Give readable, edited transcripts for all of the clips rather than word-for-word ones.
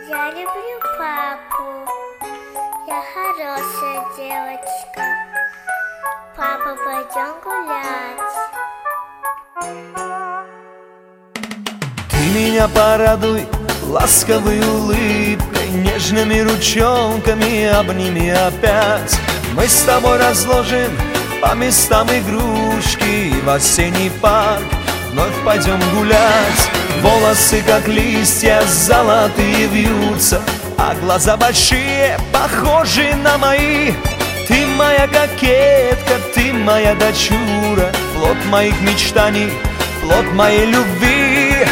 Я люблю папу. Я хорошая девочка. Папа, пойдем гулять. Ты меня порадуй ласковой улыбкой, нежными ручонками обними опять. Мы с тобой разложим по местам игрушки, и в осенний парк вновь пойдем гулять. Волосы, как листья, золотые вьются, а глаза большие, похожи на мои. Ты моя кокетка, ты моя дочура, плод моих мечтаний, плод моей любви.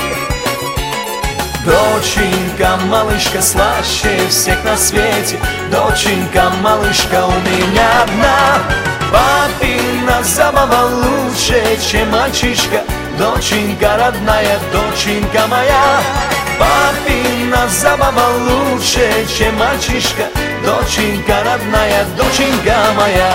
Доченька, малышка, слаще всех на свете. Доченька, малышка, у меня одна. Папина забава лучше, чем мальчишка. Доченька родная, доченька моя. Папина забава лучше, чем мальчишка. Доченька родная, доченька моя.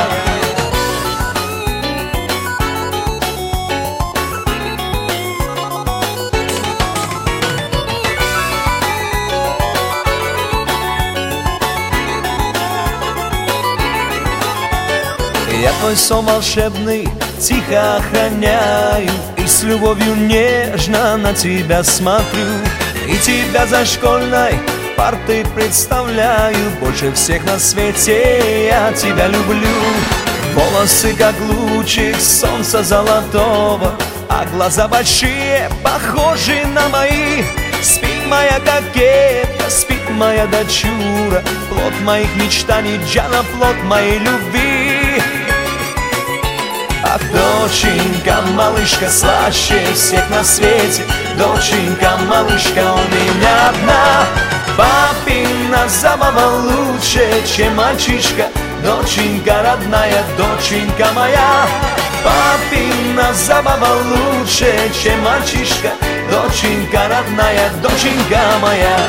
Я твой сон волшебный тихо охраняю, и с любовью нежно на тебя смотрю. И тебя за школьной партой представляю, больше всех на свете я тебя люблю. Волосы, как лучик солнца золотого, а глаза большие, похожи на мои. Спит моя кокетка, спит моя дочура, плод моих мечтаний, Джана, плод моей любви. Ах, доченька, малышка, слаще всех на свете. Доченька, малышка, у меня одна. Папина забава лучше, чем мальчишка. Доченька родная, доченька моя. Папина забава лучше, чем мальчишка. Доченька родная, доченька моя.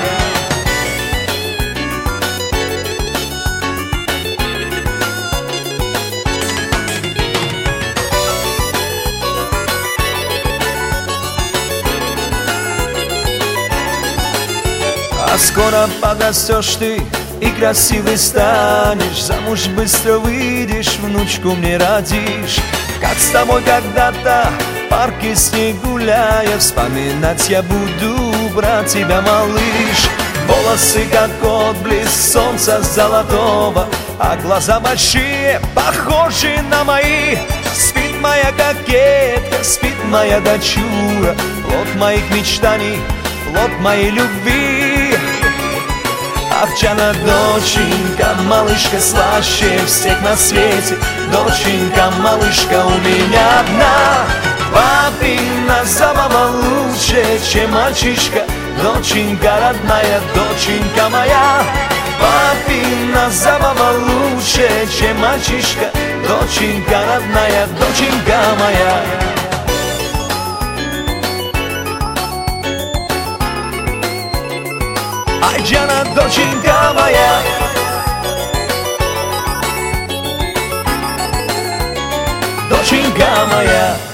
А скоро подрастешь ты и красивый станешь, замуж быстро выйдешь, внучку мне родишь. Как с тобой когда-то в парке с ней гуляя, вспоминать я буду про тебя, малыш. Волосы, как отблеск солнца золотого, а глаза большие, похожи на мои. Спит моя кокетка, спит моя дочура, плод моих мечтаний, плод моей любви. Ах, Джана, доченька, малышка, слаще всех на свете. Доченька, малышка, у меня одна. Папина забава лучше, чем мальчишка. Доченька родная, доченька моя. Папина забава лучше, чем мальчишка. Доченька родная, доченька моя. Ай, Джана, доченька моя. Доченька моя.